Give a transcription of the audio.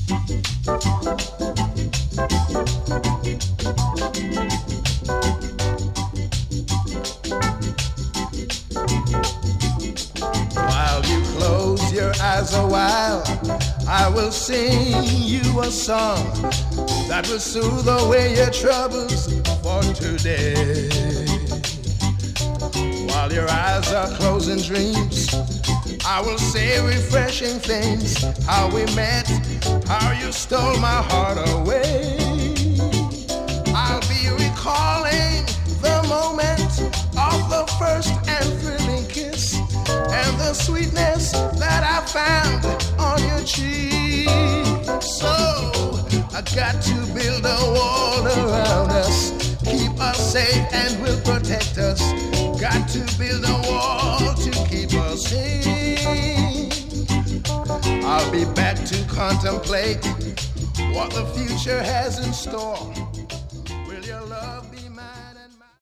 While you close your eyes a while, I will sing you a song that will soothe away your troubles for today. While your eyes are closed in dreams, I will say refreshing things. How we met, how you stole my heart away. I'll be recalling the moment of the first and thrilling kiss, and the sweetness that I found on your cheek. So I got to build a wall around us, keep us safe and will protect us. Got to build a wall to keep us safe. I'll be back to contemplate what the future has in store.